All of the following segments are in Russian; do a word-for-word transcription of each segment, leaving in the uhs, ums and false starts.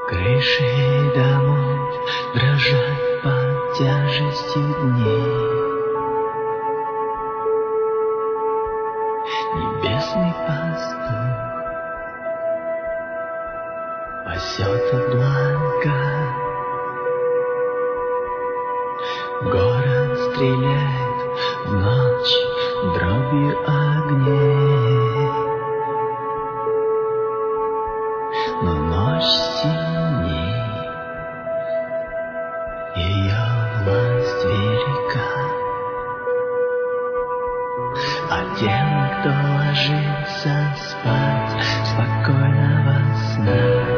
Крыши домов дрожат под тяжестью дней. Небесный пастух пасется в блага. Город стреляет в ночь дробью огней. Но ночь сильней, ее власть велика. А тем, кто ложится спать, спокойного сна.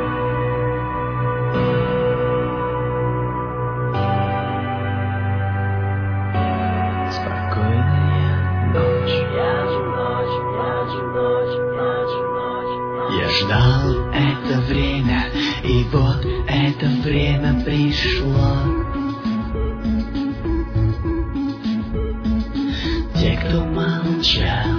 Я ждал это время, и вот это время пришло. Те, кто молчал,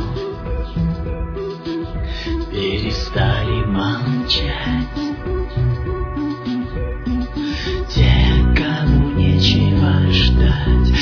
перестали молчать. Те, кому нечего ждать,